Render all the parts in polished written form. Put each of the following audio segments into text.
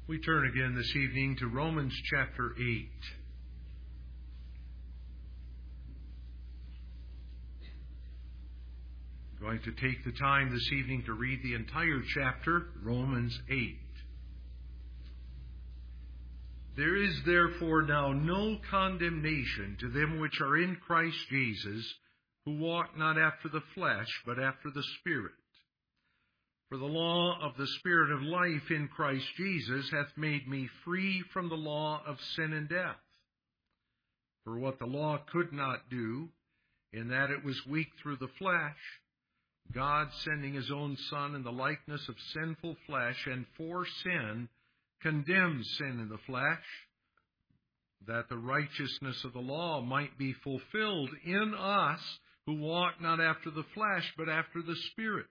We turn again this evening to Romans chapter 8. I'm going to take the time this evening to read the entire chapter, Romans 8. There is therefore now no condemnation to them which are in Christ Jesus, who walk not after the flesh, but after the Spirit. For the law of the Spirit of life in Christ Jesus hath made me free from the law of sin and death. For what the law could not do, in that it was weak through the flesh, God sending his own Son in the likeness of sinful flesh, and for sin condemned sin in the flesh, that the righteousness of the law might be fulfilled in us who walk not after the flesh, but after the Spirit.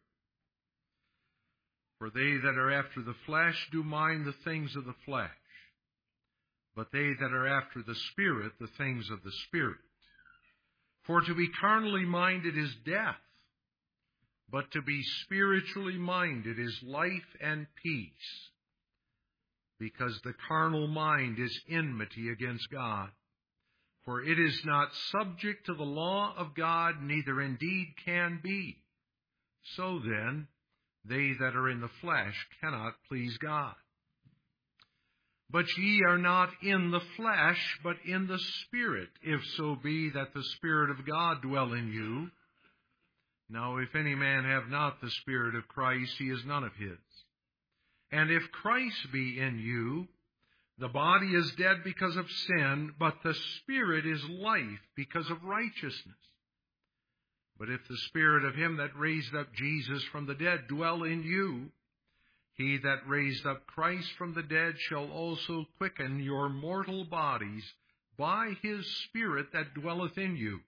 For they that are after the flesh do mind the things of the flesh, but they that are after the Spirit, the things of the Spirit. For to be carnally minded is death, but to be spiritually minded is life and peace, because the carnal mind is enmity against God. For it is not subject to the law of God, neither indeed can be. So then, they that are in the flesh cannot please God. But ye are not in the flesh, but in the Spirit, if so be that the Spirit of God dwell in you. Now if any man have not the Spirit of Christ, he is none of his. And if Christ be in you, the body is dead because of sin, but the Spirit is life because of righteousness. But if the Spirit of him that raised up Jesus from the dead dwell in you, he that raised up Christ from the dead shall also quicken your mortal bodies by his Spirit that dwelleth in you.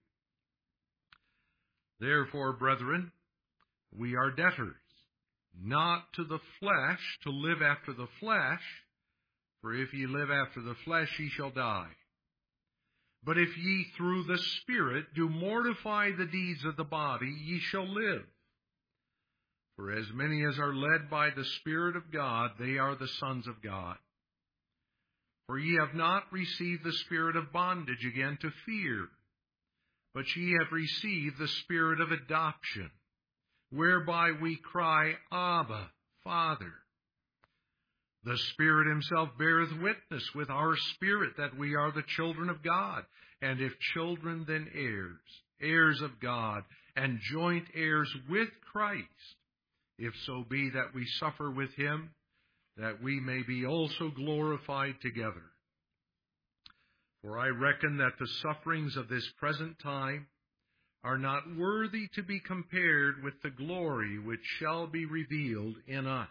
Therefore, brethren, we are debtors, not to the flesh, to live after the flesh, for if ye live after the flesh, ye shall die. But if ye through the Spirit do mortify the deeds of the body, ye shall live. For as many as are led by the Spirit of God, they are the sons of God. For ye have not received the spirit of bondage again to fear, but ye have received the Spirit of adoption, whereby we cry, Abba, Father. The Spirit himself beareth witness with our spirit that we are the children of God, and if children, then heirs, heirs of God, and joint heirs with Christ, if so be that we suffer with him, that we may be also glorified together. For I reckon that the sufferings of this present time are not worthy to be compared with the glory which shall be revealed in us.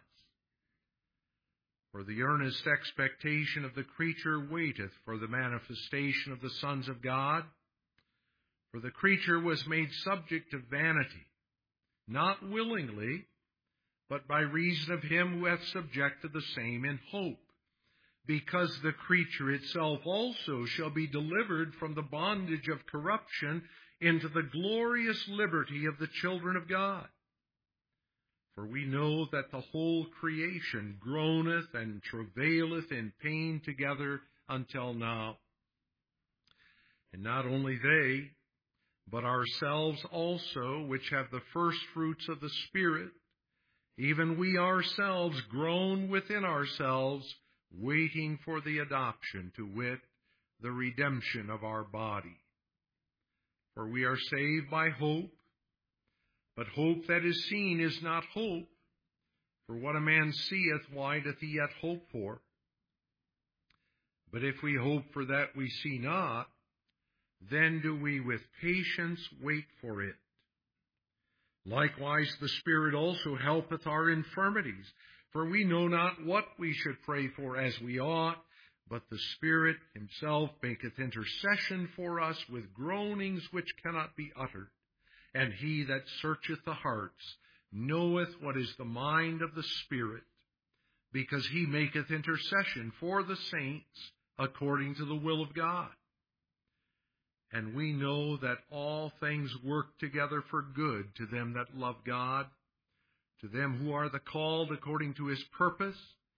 For the earnest expectation of the creature waiteth for the manifestation of the sons of God. For the creature was made subject to vanity, not willingly, but by reason of him who hath subjected the same in hope, because the creature itself also shall be delivered from the bondage of corruption into the glorious liberty of the children of God. For we know that the whole creation groaneth and travaileth in pain together until now. And not only they, but ourselves also, which have the first fruits of the Spirit, even we ourselves groan within ourselves, waiting for the adoption, to wit, the redemption of our body. For we are saved by hope. But hope that is seen is not hope. For what a man seeth, why doth he yet hope for? But if we hope for that we see not, then do we with patience wait for it. Likewise the Spirit also helpeth our infirmities. For we know not what we should pray for as we ought, but the Spirit himself maketh intercession for us with groanings which cannot be uttered. And he that searcheth the hearts knoweth what is the mind of the Spirit, because he maketh intercession for the saints according to the will of God. And we know that all things work together for good to them that love God, to them who are the called according to his purpose.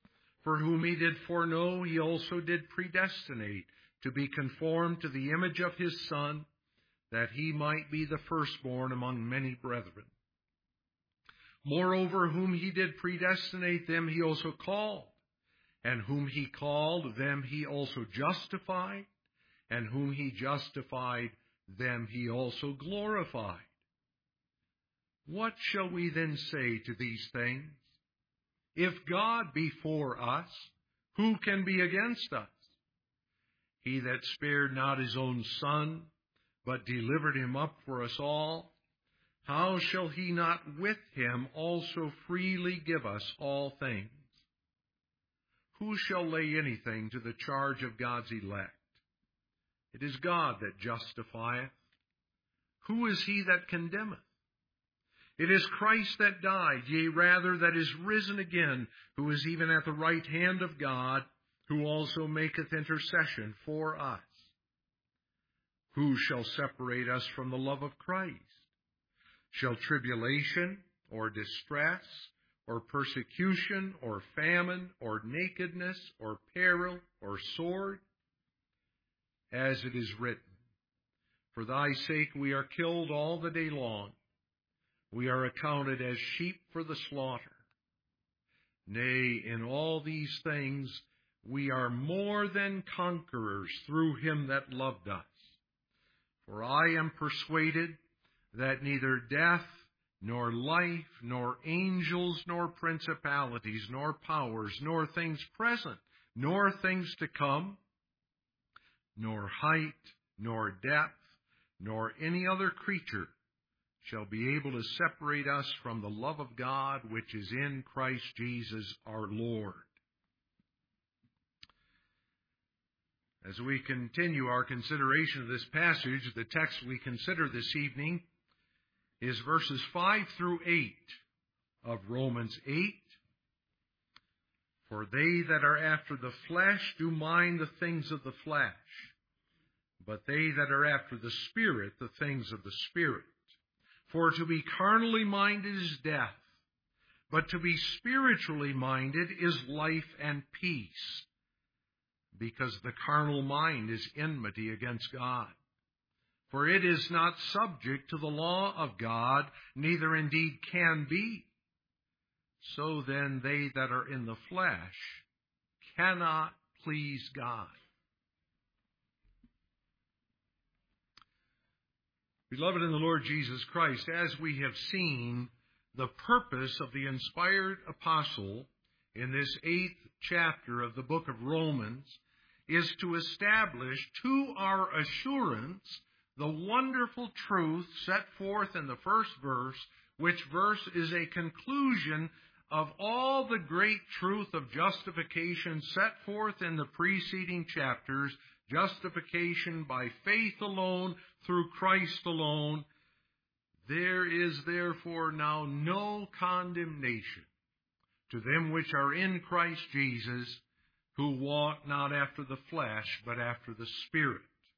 For whom he did foreknow, he also did predestinate to be conformed to the image of his Son, that he might be the firstborn among many brethren. Moreover, whom he did predestinate, them he also called. And whom he called, them he also justified. And whom he justified, them he also glorified. What shall we then say to these things? If God be for us, who can be against us? He that spared not his own Son, but delivered him up for us all, how shall he not with him also freely give us all things? Who shall lay anything to the charge of God's elect? It is God that justifieth. Who is he that condemneth? It is Christ that died, yea, rather that is risen again, who is even at the right hand of God, who also maketh intercession for us. Who shall separate us from the love of Christ? Shall tribulation, or distress, or persecution, or famine, or nakedness, or peril, or sword? As it is written, for thy sake we are killed all the day long. We are accounted as sheep for the slaughter. Nay, in all these things we are more than conquerors through him that loved us. For I am persuaded that neither death, nor life, nor angels, nor principalities, nor powers, nor things present, nor things to come, nor height, nor depth, nor any other creature shall be able to separate us from the love of God which is in Christ Jesus our Lord. As we continue our consideration of this passage, the text we consider this evening is verses 5 through 8 of Romans 8. For they that are after the flesh do mind the things of the flesh, but they that are after the Spirit, the things of the Spirit. For to be carnally minded is death, but to be spiritually minded is life and peace. Because the carnal mind is enmity against God. For it is not subject to the law of God, neither indeed can be. So then they that are in the flesh cannot please God. Beloved in the Lord Jesus Christ, as we have seen, the purpose of the inspired apostle in this 8th chapter of the book of Romans is to establish to our assurance the wonderful truth set forth in the first verse, which verse is a conclusion of all the great truth of justification set forth in the preceding chapters, justification by faith alone, through Christ alone. There is therefore now no condemnation to them which are in Christ Jesus, who walk not after the flesh, but after the Spirit.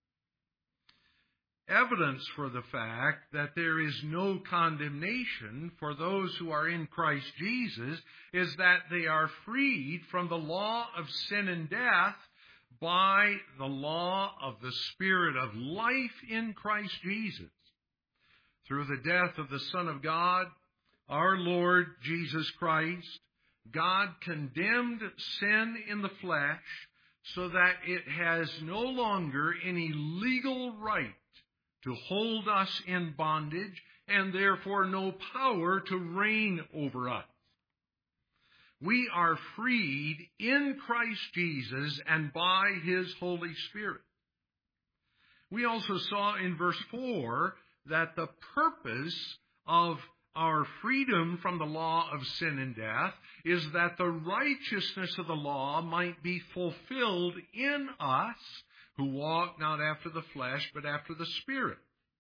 Evidence for the fact that there is no condemnation for those who are in Christ Jesus is that they are freed from the law of sin and death by the law of the Spirit of life in Christ Jesus. Through the death of the Son of God, our Lord Jesus Christ, God condemned sin in the flesh so that it has no longer any legal right to hold us in bondage and therefore no power to reign over us. We are freed in Christ Jesus and by His Holy Spirit. We also saw in verse 4 that the purpose of our freedom from the law of sin and death is that the righteousness of the law might be fulfilled in us who walk not after the flesh but after the Spirit.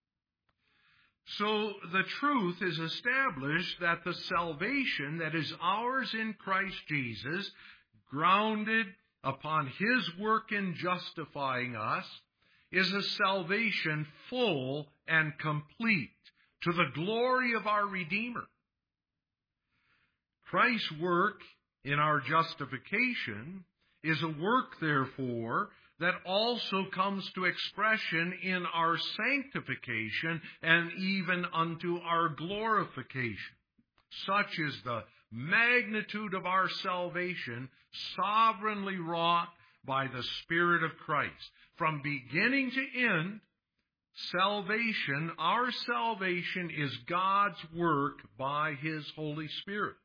So the truth is established that the salvation that is ours in Christ Jesus, grounded upon His work in justifying us, is a salvation full and complete to the glory of our Redeemer. Christ's work in our justification is a work, therefore, that also comes to expression in our sanctification and even unto our glorification. Such is the magnitude of our salvation, sovereignly wrought by the Spirit of Christ. From beginning to end, our salvation is God's work by His Holy Spirit.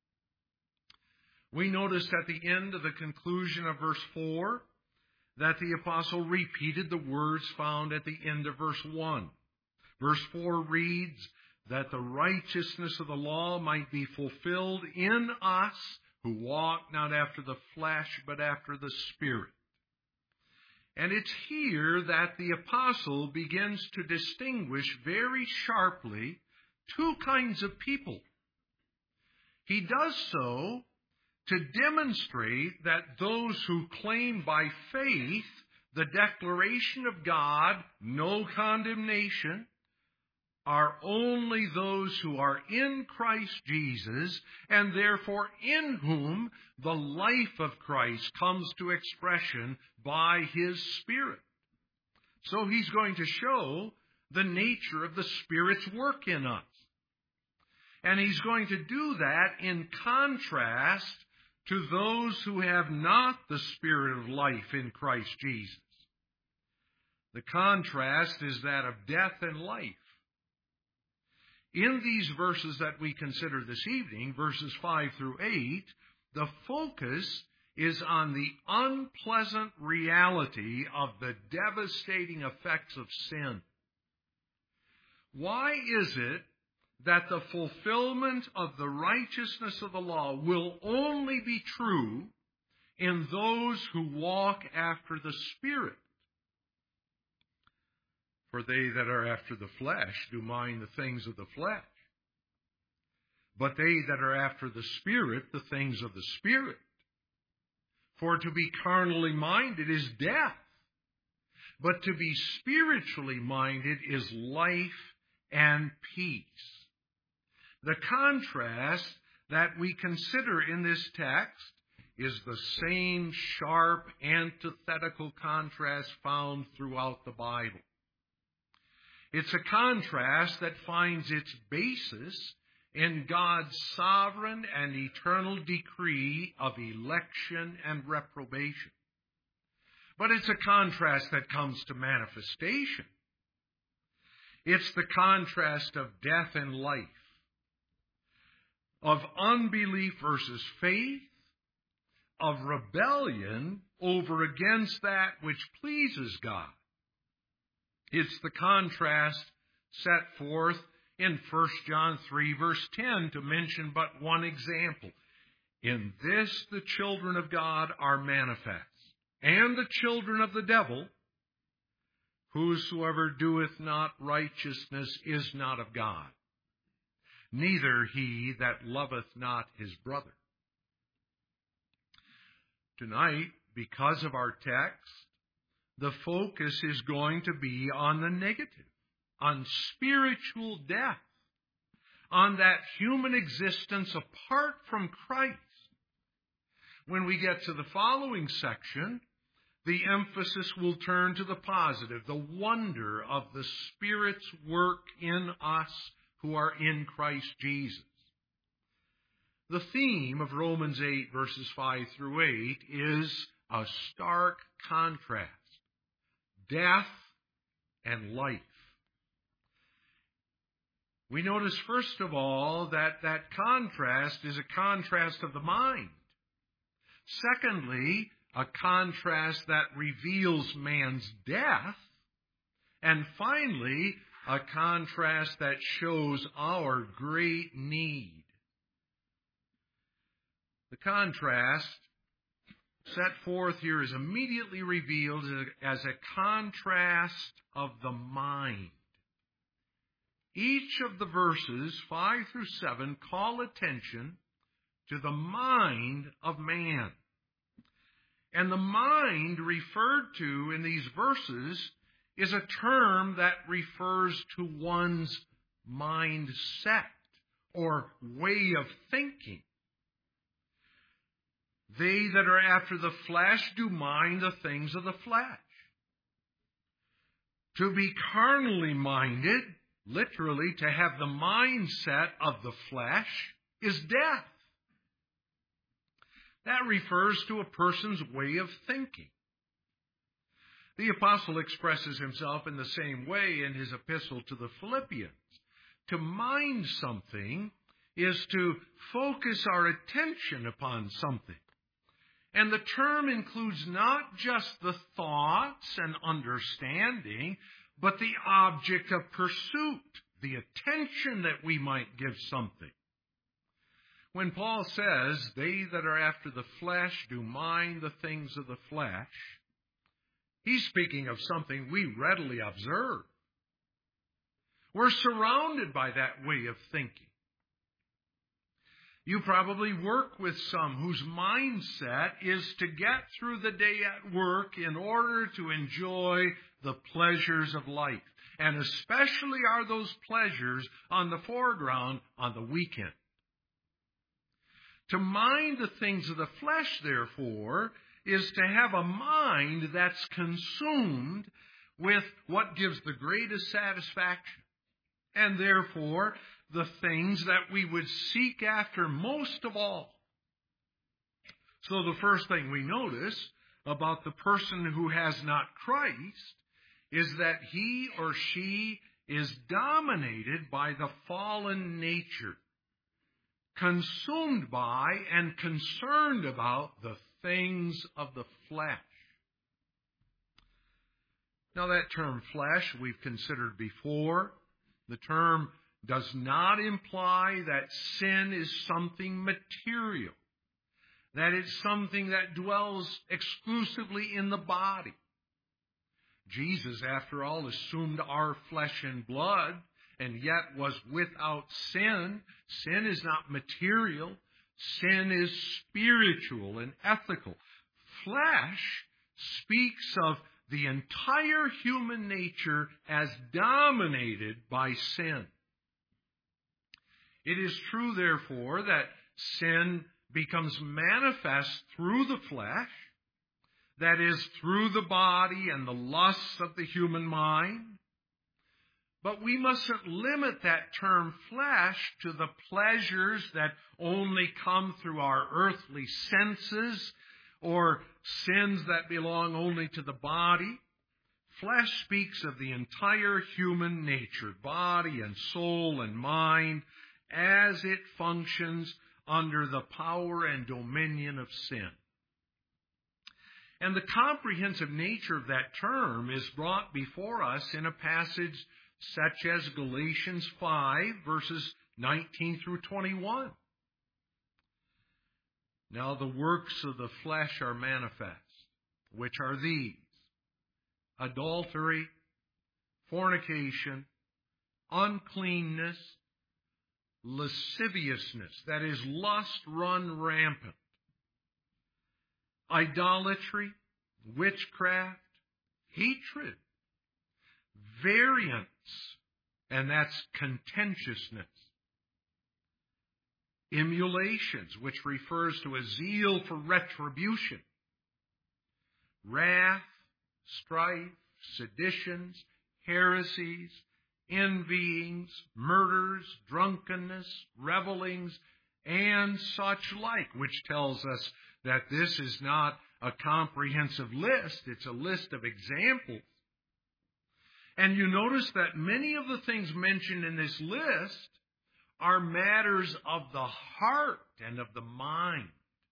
We noticed at the end of the conclusion of verse 4 that the apostle repeated the words found at the end of verse 1. Verse 4 reads, that the righteousness of the law might be fulfilled in us who walk not after the flesh, but after the Spirit. And it's here that the apostle begins to distinguish very sharply two kinds of people. He does so to demonstrate that those who claim by faith the declaration of God, no condemnation, are only those who are in Christ Jesus, and therefore in whom the life of Christ comes to expression by His Spirit. So he's going to show the nature of the Spirit's work in us. And he's going to do that in contrast to those who have not the Spirit of life in Christ Jesus. The contrast is that of death and life. In these verses that we consider this evening, verses 5 through 8, the focus is on the unpleasant reality of the devastating effects of sin. Why is it that the fulfillment of the righteousness of the law will only be true in those who walk after the Spirit? For they that are after the flesh do mind the things of the flesh. But they that are after the Spirit, the things of the Spirit. For to be carnally minded is death, but to be spiritually minded is life and peace. The contrast that we consider in this text is the same sharp antithetical contrast found throughout the Bible. It's a contrast that finds its basis in God's sovereign and eternal decree of election and reprobation. But it's a contrast that comes to manifestation. It's the contrast of death and life, of unbelief versus faith, of rebellion over against that which pleases God. It's the contrast set forth in 1 John 3, verse 10, to mention but one example. In this the children of God are manifest, and the children of the devil. Whosoever doeth not righteousness is not of God, neither he that loveth not his brother. Tonight, because of our text, the focus is going to be on the negative, on spiritual death, on that human existence apart from Christ. When we get to the following section, the emphasis will turn to the positive, the wonder of the Spirit's work in us who are in Christ Jesus. The theme of Romans 8, verses 5 through 8, is a stark contrast. Death and life. We notice, first of all, that contrast is a contrast of the mind. Secondly, a contrast that reveals man's death. And finally, a contrast that shows our great need. The contrast set forth here is immediately revealed as a contrast of the mind. Each of the verses, 5 through 7, call attention to the mind of man. And the mind referred to in these verses is a term that refers to one's mindset or way of thinking. they that are after the flesh do mind the things of the flesh. To be carnally minded, literally to have the mindset of the flesh, is death. That refers to a person's way of thinking. The apostle expresses himself in the same way in his epistle to the Philippians. To mind something is to focus our attention upon something. And the term includes not just the thoughts and understanding, but the object of pursuit, the attention that we might give something. When Paul says, they that are after the flesh do mind the things of the flesh, he's speaking of something we readily observe. We're surrounded by that way of thinking. You probably work with some whose mindset is to get through the day at work in order to enjoy the pleasures of life. And especially are those pleasures on the foreground on the weekend. To mind the things of the flesh, therefore, is to have a mind that's consumed with what gives the greatest satisfaction. And therefore, the things that we would seek after most of all. So the first thing we notice about the person who has not Christ is that he or she is dominated by the fallen nature, consumed by and concerned about the things of the flesh. Now that term flesh we've considered before. The term does not imply that sin is something material, that it's something that dwells exclusively in the body. Jesus, after all, assumed our flesh and blood, and yet was without sin. Sin is not material. Sin is spiritual and ethical. Flesh speaks of the entire human nature as dominated by sin. It is true, therefore, that sin becomes manifest through the flesh, that is, through the body and the lusts of the human mind. But we mustn't limit that term flesh to the pleasures that only come through our earthly senses or sins that belong only to the body. Flesh speaks of the entire human nature, body and soul and mind, as it functions under the power and dominion of sin. And the comprehensive nature of that term is brought before us in a passage such as Galatians 5, verses 19 through 21. Now the works of the flesh are manifest, which are these: adultery, fornication, uncleanness, lasciviousness, that is, lust run rampant, idolatry, witchcraft, hatred, variance, and that's contentiousness, emulations, which refers to a zeal for retribution, wrath, strife, seditions, heresies, envyings, murders, drunkenness, revelings, and such like, which tells us that this is not a comprehensive list, it's a list of examples. And you notice that many of the things mentioned in this list are matters of the heart and of the mind.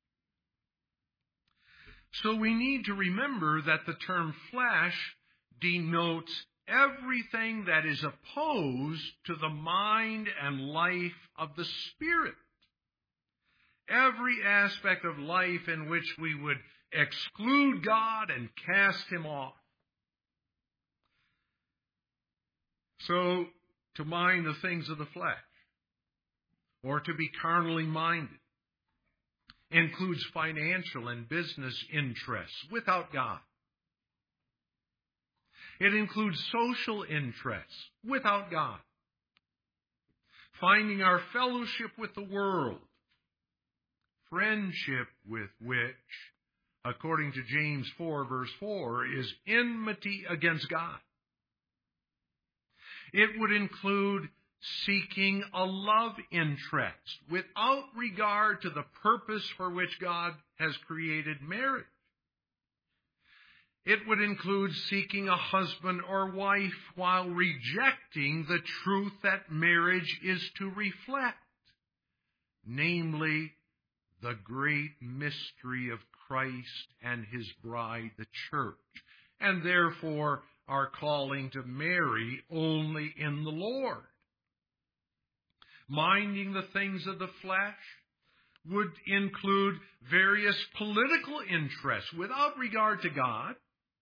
So we need to remember that the term flesh denotes everything that is opposed to the mind and life of the Spirit. Every aspect of life in which we would exclude God and cast Him off. So, to mind the things of the flesh, or to be carnally minded, includes financial and business interests without God. It includes social interests without God. Finding our fellowship with the world, friendship with which, according to James 4, verse 4, is enmity against God. It would include seeking a love interest without regard to the purpose for which God has created marriage. It would include seeking a husband or wife while rejecting the truth that marriage is to reflect, namely the great mystery of Christ and his bride, the church, and therefore our calling to marry only in the Lord. Minding the things of the flesh would include various political interests without regard to God.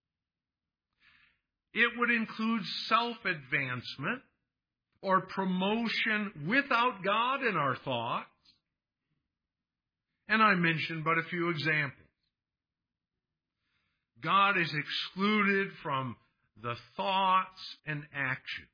It would include self-advancement or promotion without God in our thoughts. And I mentioned but a few examples. God is excluded from the thoughts and actions.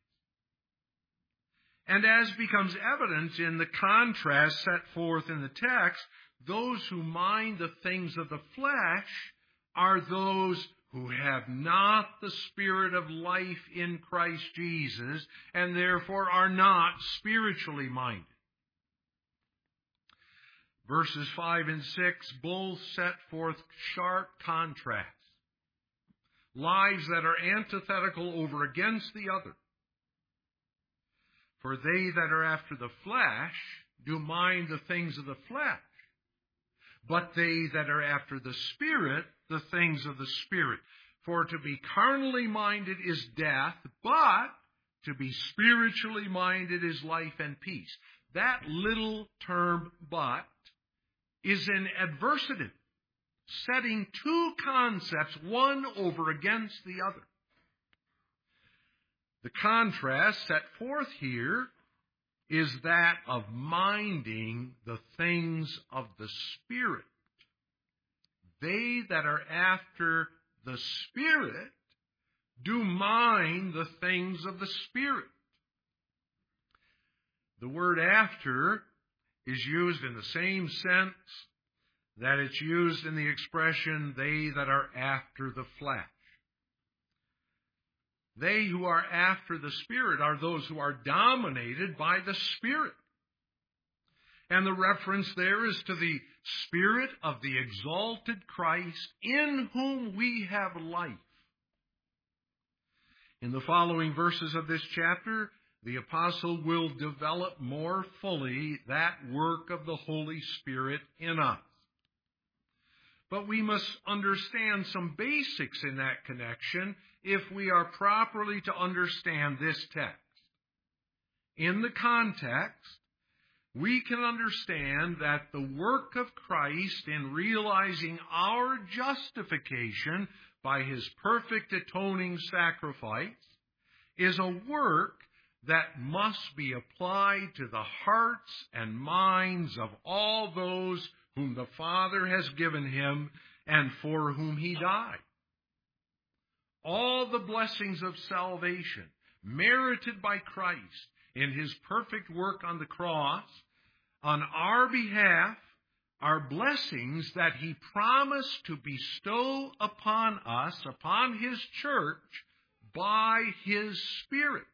And as becomes evident in the contrast set forth in the text, those who mind the things of the flesh are those who have not the Spirit of life in Christ Jesus, and therefore are not spiritually minded. Verses 5 and 6 both set forth sharp contrasts. Lives that are antithetical over against the other. For they that are after the flesh do mind the things of the flesh, but they that are after the Spirit, the things of the Spirit. For to be carnally minded is death, but to be spiritually minded is life and peace. That little term, but, is an adversative, setting two concepts, one over against the other. The contrast set forth here is that of minding the things of the Spirit. They that are after the Spirit do mind the things of the Spirit. The word after is used in the same sense that it's used in the expression, they that are after the flesh. They who are after the Spirit are those who are dominated by the Spirit. And the reference there is to the Spirit of the exalted Christ, in whom we have life. In the following verses of this chapter, the apostle will develop more fully that work of the Holy Spirit in us. But we must understand some basics in that connection if we are properly to understand this text. In the context, we can understand that the work of Christ in realizing our justification by his perfect atoning sacrifice is a work that must be applied to the hearts and minds of all those whom the Father has given him and for whom he died. All the blessings of salvation merited by Christ in his perfect work on the cross on our behalf are blessings that he promised to bestow upon us, upon his church, by his Spirit.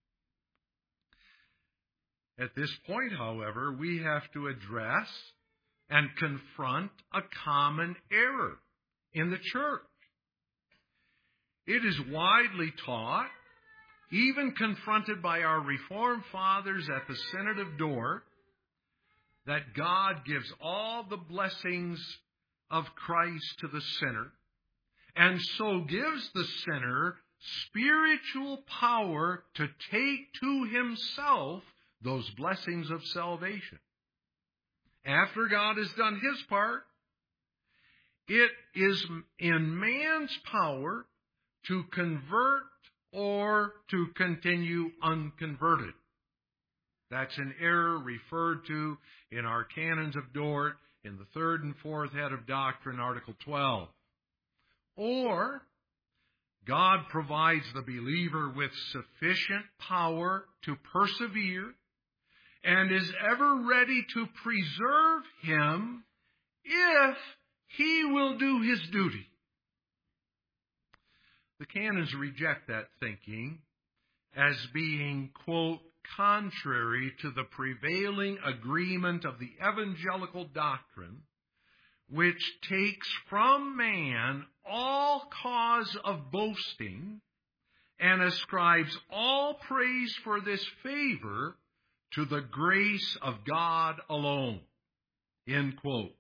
At this point, however, we have to address and confront a common error in the church. It is widely taught, even confronted by our Reformed fathers at the Synod of Dort, that God gives all the blessings of Christ to the sinner, and so gives the sinner spiritual power to take to himself those blessings of salvation. After God has done his part, it is in man's power to convert or to continue unconverted. That's an error referred to in our Canons of Dort in the third and fourth head of doctrine, Article 12. Or God provides the believer with sufficient power to persevere and is ever ready to preserve him if he will do his duty. The canons reject that thinking as being, quote, contrary to the prevailing agreement of the evangelical doctrine, which takes from man all cause of boasting and ascribes all praise for this favor to the grace of God alone. End quote.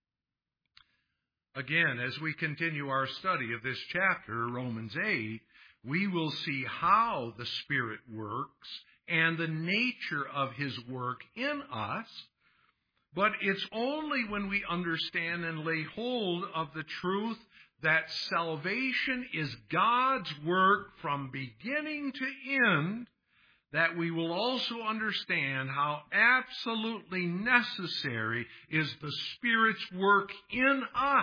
Again, as we continue our study of this chapter, Romans 8, we will see how the Spirit works and the nature of His work in us. But it's only when we understand and lay hold of the truth that salvation is God's work from beginning to end that we will also understand how absolutely necessary is the Spirit's work in us.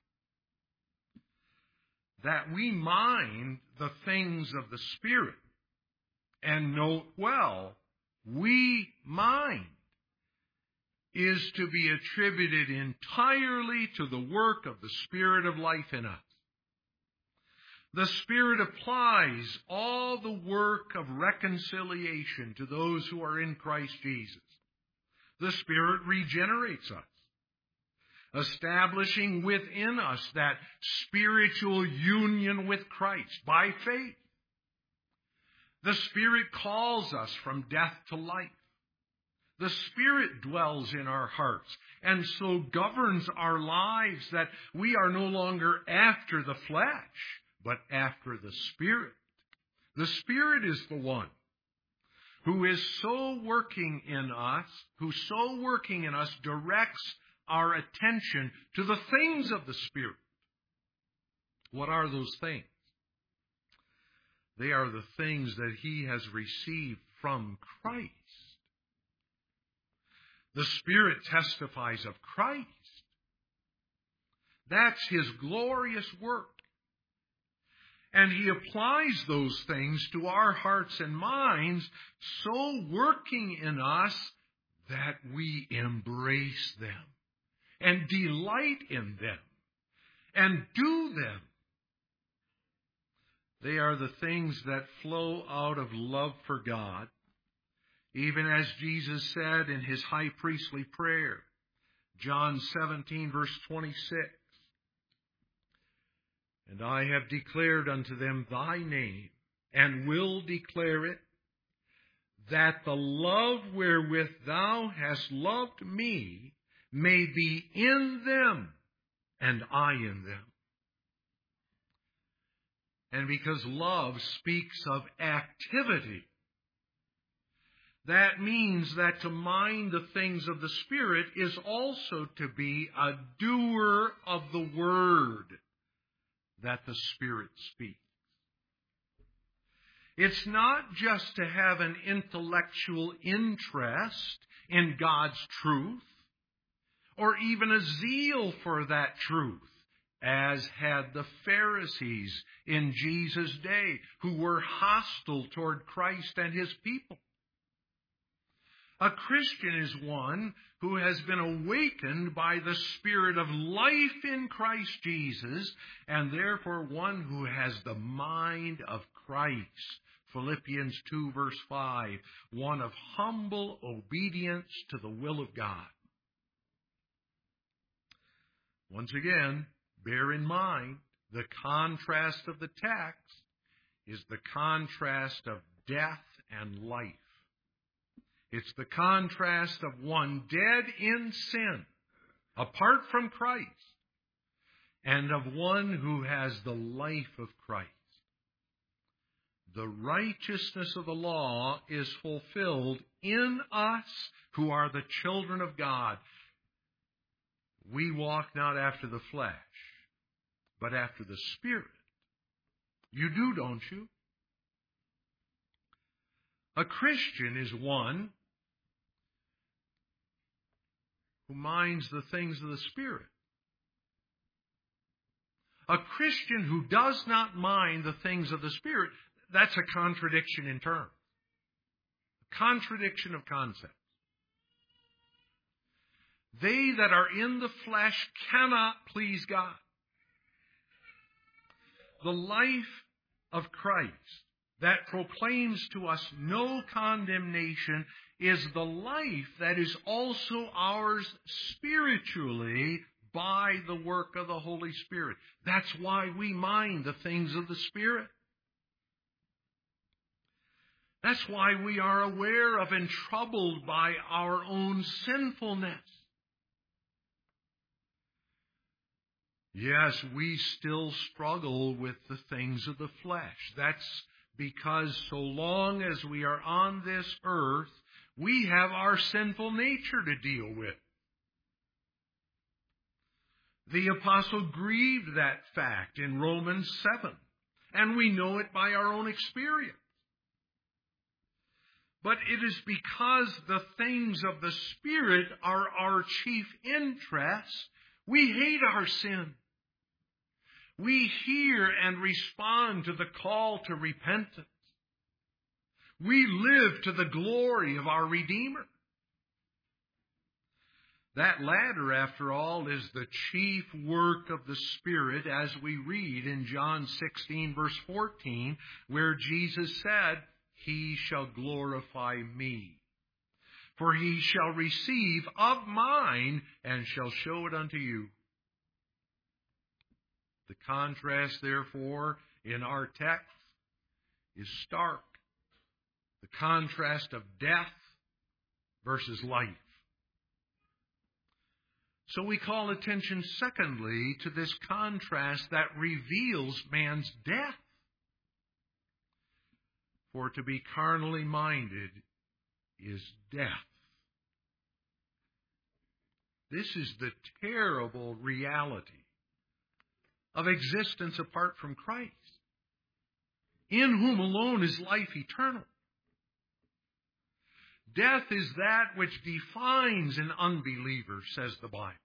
That we mind the things of the Spirit. And note well, we mind is to be attributed entirely to the work of the Spirit of life in us. The Spirit applies all the work of reconciliation to those who are in Christ Jesus. The Spirit regenerates us, establishing within us that spiritual union with Christ by faith. The Spirit calls us from death to life. The Spirit dwells in our hearts and so governs our lives that we are no longer after the flesh, but after the Spirit. The Spirit is the one who is so working in us, directs our attention to the things of the Spirit. What are those things? They are the things that He has received from Christ. The Spirit testifies of Christ. That's His glorious work. And He applies those things to our hearts and minds, so working in us that we embrace them and delight in them and do them. They are the things that flow out of love for God, even as Jesus said in His high priestly prayer, John 17, verse 26. And I have declared unto them thy name, and will declare it, that the love wherewith thou hast loved me may be in them, and I in them. And because love speaks of activity, that means that to mind the things of the Spirit is also to be a doer of the word that the Spirit speaks. It's not just to have an intellectual interest in God's truth, or even a zeal for that truth, as had the Pharisees in Jesus' day, who were hostile toward Christ and His people. A Christian is one who has been awakened by the Spirit of life in Christ Jesus, and therefore one who has the mind of Christ. Philippians 2, verse 5, one of humble obedience to the will of God. Once again, bear in mind, the contrast of the text is the contrast of death and life. It's the contrast of one dead in sin, apart from Christ, and of one who has the life of Christ. The righteousness of the law is fulfilled in us who are the children of God. We walk not after the flesh, but after the Spirit. You do, don't you? A Christian is one who minds the things of the Spirit. A Christian who does not mind the things of the Spirit, that's a contradiction in terms. A contradiction of concepts. They that are in the flesh cannot please God. The life of Christ that proclaims to us no condemnation is the life that is also ours spiritually by the work of the Holy Spirit. That's why we mind the things of the Spirit. That's why we are aware of and troubled by our own sinfulness. Yes, we still struggle with the things of the flesh. That's because so long as we are on this earth, we have our sinful nature to deal with. The apostle grieved that fact in Romans 7, and we know it by our own experience. But it is because the things of the Spirit are our chief interest, we hate our sin. We hear and respond to the call to repentance. We live to the glory of our Redeemer. That latter, after all, is the chief work of the Spirit, as we read in John 16, verse 14, where Jesus said, "He shall glorify me, for he shall receive of mine and shall show it unto you." The contrast, therefore, in our text is stark. The contrast of death versus life. So we call attention, secondly, to this contrast that reveals man's death. For to be carnally minded is death. This is the terrible reality of existence apart from Christ, in whom alone is life eternal. Death is that which defines an unbeliever, says the Bible.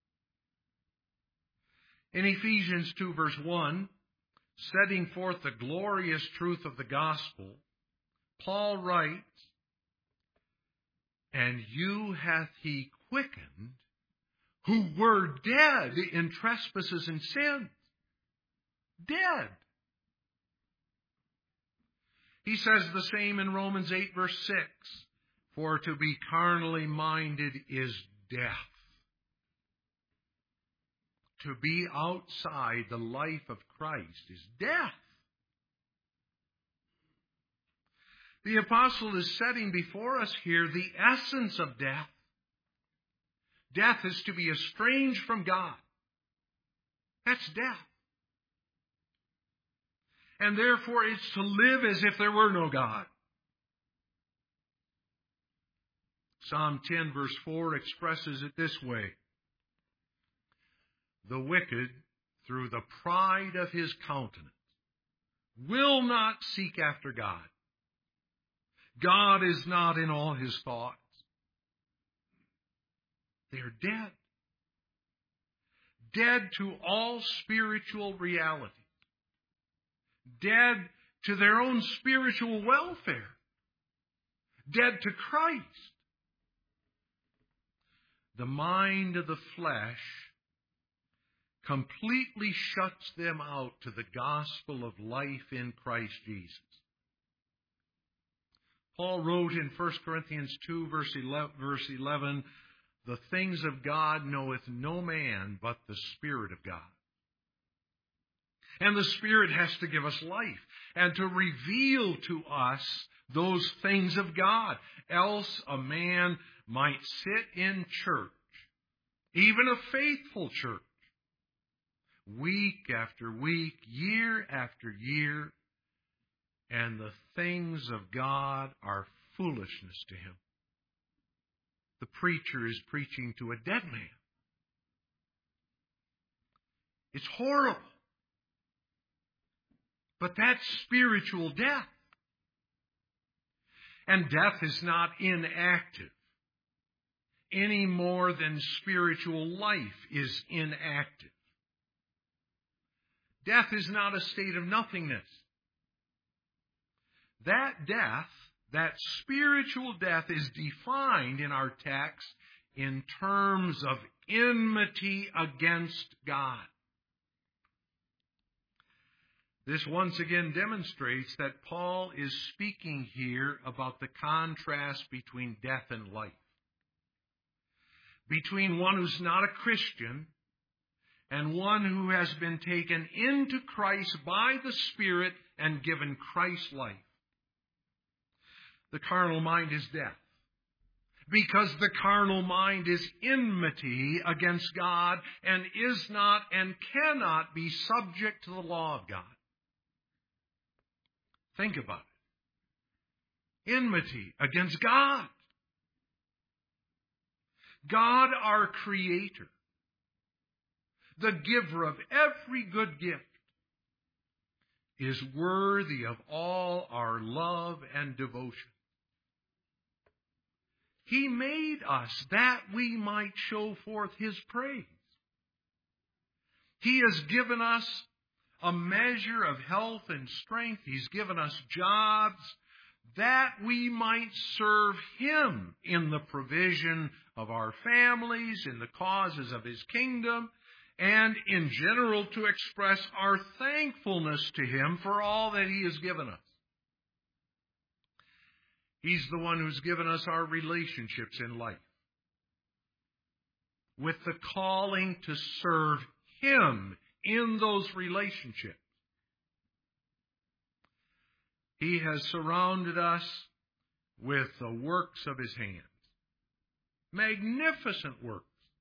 In Ephesians 2, verse 1, setting forth the glorious truth of the gospel, Paul writes, "And you hath he quickened, who were dead in trespasses and sins." Dead. He says the same in Romans 8, verse 6. "For to be carnally minded is death." To be outside the life of Christ is death. The apostle is setting before us here the essence of death. Death is to be estranged from God. That's death. And therefore it's to live as if there were no God. Psalm 10, verse 4 expresses it this way: "The wicked, through the pride of his countenance, will not seek after God. God is not in all his thoughts." They are dead. Dead to all spiritual reality. Dead to their own spiritual welfare. Dead to Christ. The mind of the flesh completely shuts them out to the gospel of life in Christ Jesus. Paul wrote in 1 Corinthians 2, verse 11, "The things of God knoweth no man but the Spirit of God." And the Spirit has to give us life and to reveal to us those things of God. Else a man might sit in church, even a faithful church, week after week, year after year, and the things of God are foolishness to him. The preacher is preaching to a dead man. It's horrible. But that's spiritual death. And death is not inactive any more than spiritual life is inactive. Death is not a state of nothingness. That death, that spiritual death, is defined in our text in terms of enmity against God. This once again demonstrates that Paul is speaking here about the contrast between death and life. Between one who's not a Christian and one who has been taken into Christ by the Spirit and given Christ's life. The carnal mind is death, because the carnal mind is enmity against God and is not and cannot be subject to the law of God. Think about it. Enmity against God. God, our Creator, the giver of every good gift, is worthy of all our love and devotion. He made us that we might show forth His praise. He has given us a measure of health and strength. He's given us jobs that we might serve Him in the provision of our families, in the causes of His kingdom, and in general to express our thankfulness to Him for all that He has given us. He's the one who's given us our relationships in life, with the calling to serve Him in those relationships. He has surrounded us with the works of His hands. Magnificent works.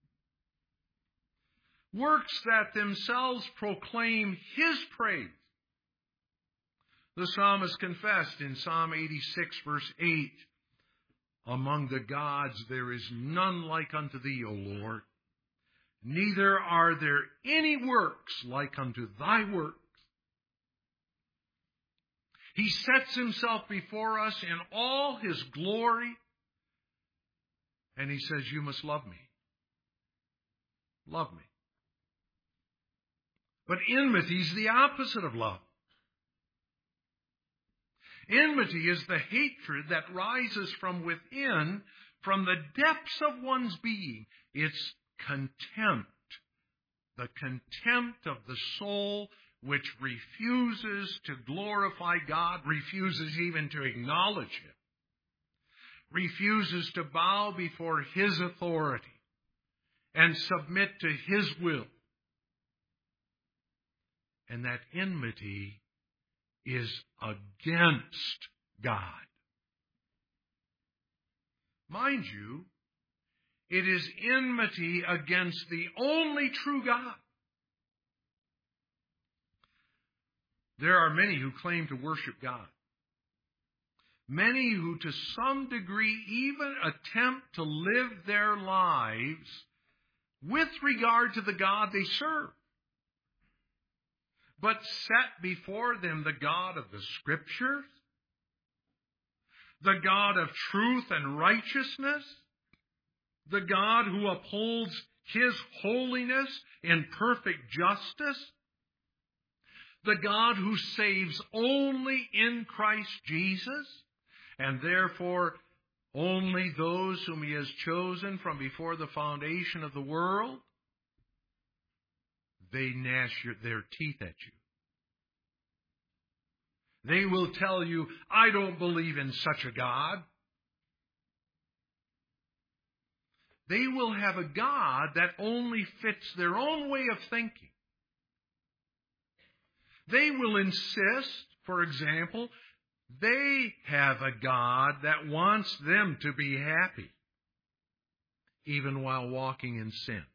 Works that themselves proclaim His praise. The psalmist confessed in Psalm 86, verse 8, "Among the gods there is none like unto Thee, O Lord. Neither are there any works like unto Thy works." He sets Himself before us in all His glory, and He says, "You must love me. Love me." But enmity is the opposite of love. Enmity is the hatred that rises from within, from the depths of one's being. It's contempt. The contempt of the soul which refuses to glorify God, refuses even to acknowledge Him, refuses to bow before His authority and submit to His will. And that enmity is against God. Mind you, it is enmity against the only true God. There are many who claim to worship God. Many who to some degree even attempt to live their lives with regard to the God they serve. But set before them the God of the Scriptures, the God of truth and righteousness, the God who upholds His holiness in perfect justice, the God who saves only in Christ Jesus, and therefore only those whom He has chosen from before the foundation of the world. They gnash their teeth at you. They will tell you, "I don't believe in such a God." They will have a God that only fits their own way of thinking. They will insist, for example, they have a God that wants them to be happy, even while walking in sin.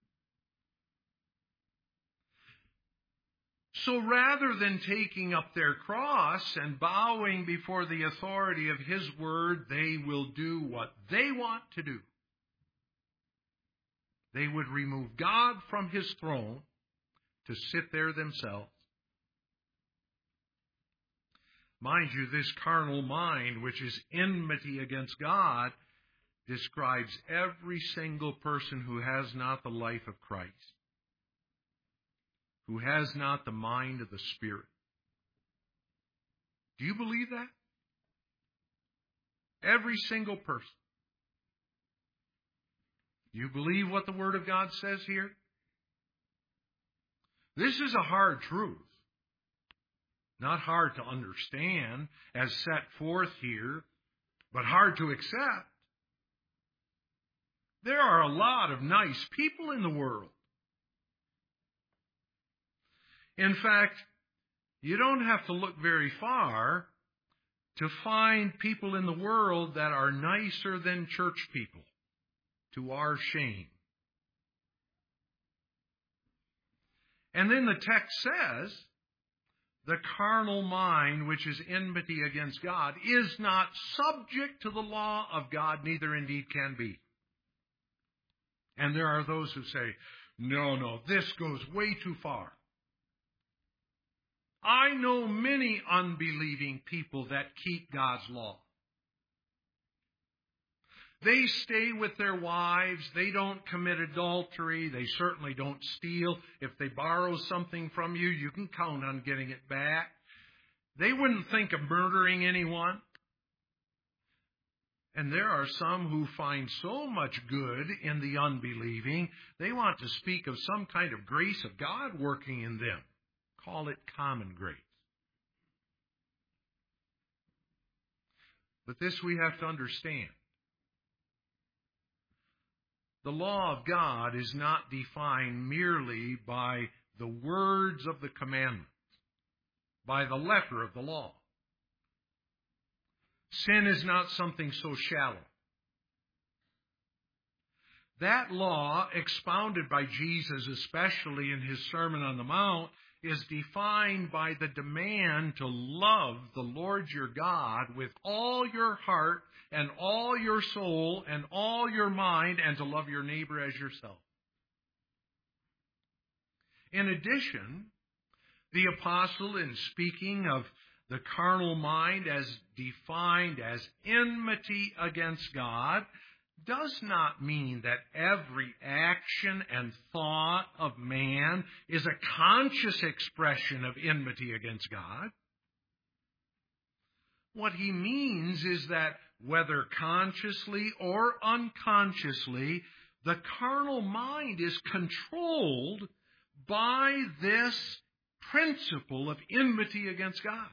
So rather than taking up their cross and bowing before the authority of His word, they will do what they want to do. They would remove God from His throne to sit there themselves. Mind you, this carnal mind, which is enmity against God, describes every single person who has not the life of Christ, who has not the mind of the Spirit. Do you believe that? Every single person. Do you believe what the Word of God says here? This is a hard truth. Not hard to understand as set forth here, but hard to accept. There are a lot of nice people in the world. In fact, you don't have to look very far to find people in the world that are nicer than church people, to our shame. And then the text says, the carnal mind, which is enmity against God, is not subject to the law of God, neither indeed can be. And there are those who say, no, this goes way too far. I know many unbelieving people that keep God's law. They stay with their wives. They don't commit adultery. They certainly don't steal. If they borrow something from you, you can count on getting it back. They wouldn't think of murdering anyone. And there are some who find so much good in the unbelieving, they want to speak of some kind of grace of God working in them. Call it common grace. But this we have to understand. The law of God is not defined merely by the words of the commandment, by the letter of the law. Sin is not something so shallow. That law, expounded by Jesus, especially in his Sermon on the Mount, is defined by the demand to love the Lord your God with all your heart and all your soul and all your mind, and to love your neighbor as yourself. In addition, the apostle, in speaking of the carnal mind as defined as enmity against God, does not mean that every action and thought of man is a conscious expression of enmity against God. What he means is that whether consciously or unconsciously, the carnal mind is controlled by this principle of enmity against God.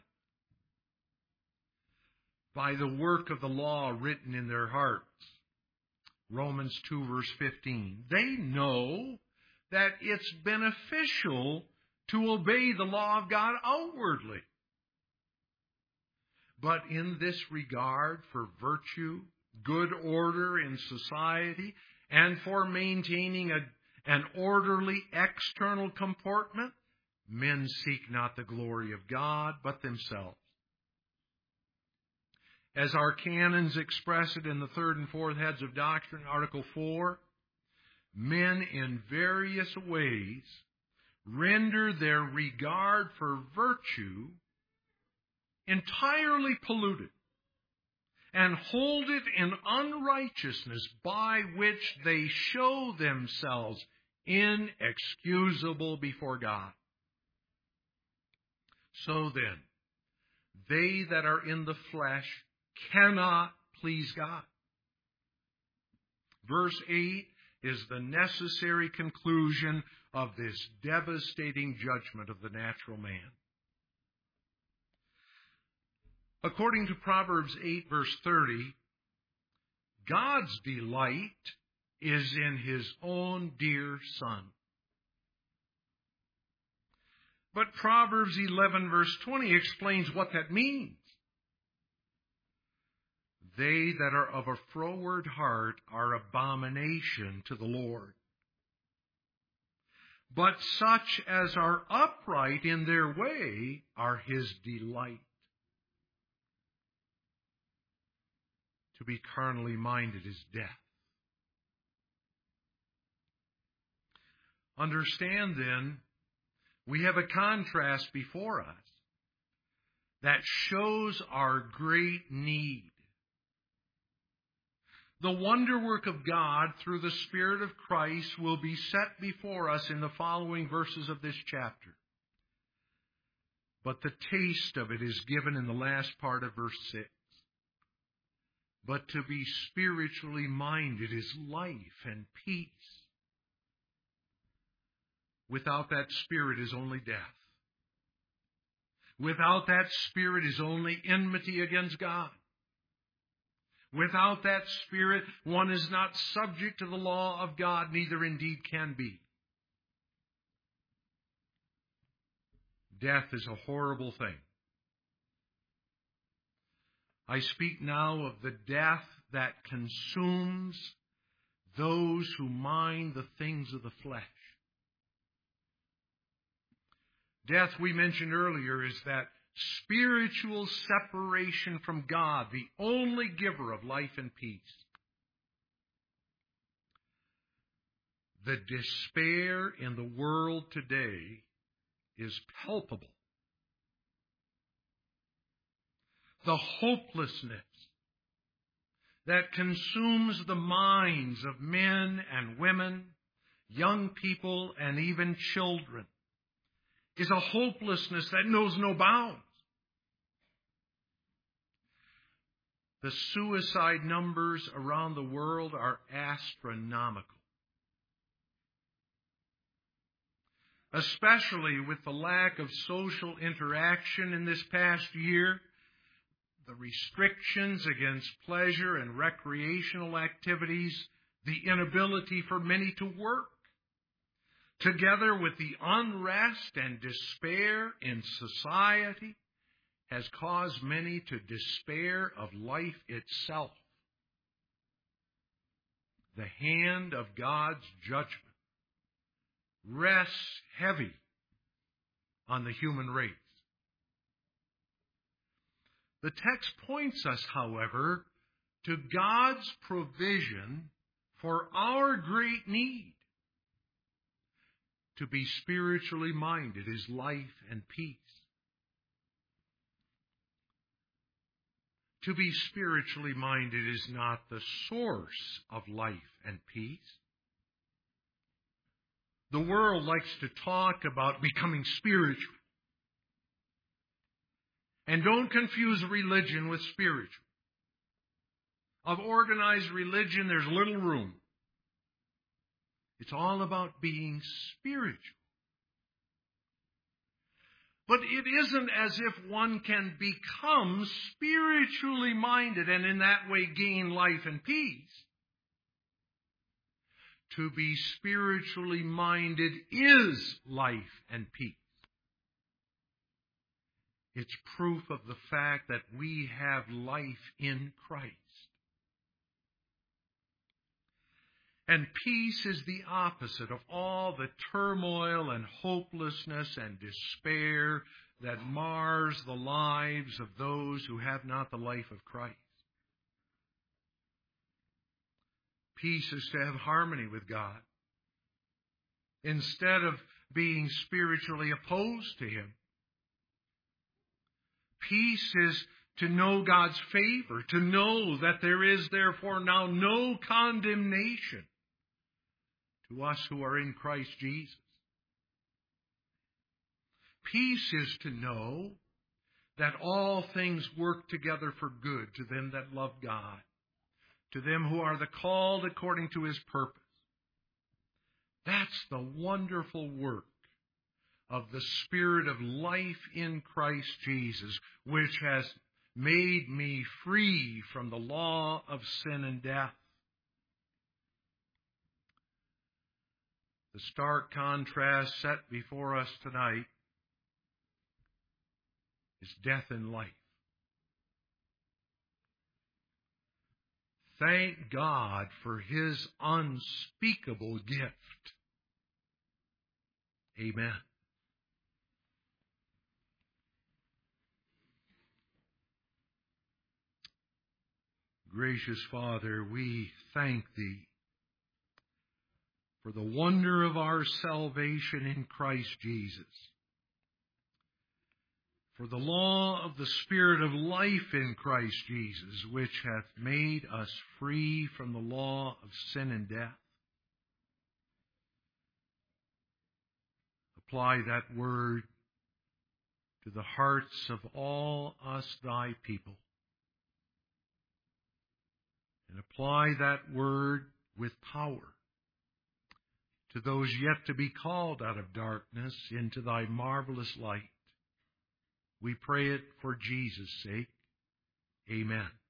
By the work of the law written in their hearts. Romans 2 verse 15. They know that it's beneficial to obey the law of God outwardly. But in this regard for virtue, good order in society, and for maintaining an orderly external comportment, men seek not the glory of God, but themselves. As our canons express it in the third and fourth heads of doctrine, Article 4, men in various ways render their regard for virtue entirely polluted and hold it in unrighteousness, by which they show themselves inexcusable before God. So then, they that are in the flesh cannot please God. Verse 8 is the necessary conclusion of this devastating judgment of the natural man. According to Proverbs 8 verse 30, God's delight is in his own dear Son. But Proverbs 11 verse 20 explains what that means. They that are of a froward heart are abomination to the Lord. But such as are upright in their way are his delight. To be carnally minded is death. Understand then, we have a contrast before us that shows our great need. The wonderwork of God through the Spirit of Christ will be set before us in the following verses of this chapter. But the taste of it is given in the last part of verse 6. But to be spiritually minded is life and peace. Without that spirit is only death. Without that spirit is only enmity against God. Without that spirit, one is not subject to the law of God, neither indeed can be. Death is a horrible thing. I speak now of the death that consumes those who mind the things of the flesh. Death, we mentioned earlier, is that spiritual separation from God, the only giver of life and peace. The despair in the world today is palpable. The hopelessness that consumes the minds of men and women, young people and even children, is a hopelessness that knows no bounds. The suicide numbers around the world are astronomical. Especially with the lack of social interaction in this past year, the restrictions against pleasure and recreational activities, the inability for many to work, together with the unrest and despair in society, has caused many to despair of life itself. The hand of God's judgment rests heavy on the human race. The text points us, however, to God's provision for our great need. To be spiritually minded is life and peace. To be spiritually minded is not the source of life and peace. The world likes to talk about becoming spiritual. And don't confuse religion with spiritual. Of organized religion, there's little room. It's all about being spiritual. But it isn't as if one can become spiritually minded and in that way gain life and peace. To be spiritually minded is life and peace. It's proof of the fact that we have life in Christ. And peace is the opposite of all the turmoil and hopelessness and despair that mars the lives of those who have not the life of Christ. Peace is to have harmony with God, instead of being spiritually opposed to Him. Peace is to know God's favor, to know that there is therefore now no condemnation to us who are in Christ Jesus. Peace is to know that all things work together for good to them that love God, to them who are the called according to His purpose. That's the wonderful work of the Spirit of life in Christ Jesus, which has made me free from the law of sin and death. The stark contrast set before us tonight is death and life. Thank God for His unspeakable gift. Amen. Gracious Father, we thank Thee for the wonder of our salvation in Christ Jesus, for the law of the Spirit of life in Christ Jesus, which hath made us free from the law of sin and death. Apply that word to the hearts of all us, Thy people. and apply that word with power to those yet to be called out of darkness into thy marvelous light. We pray it for Jesus' sake. Amen.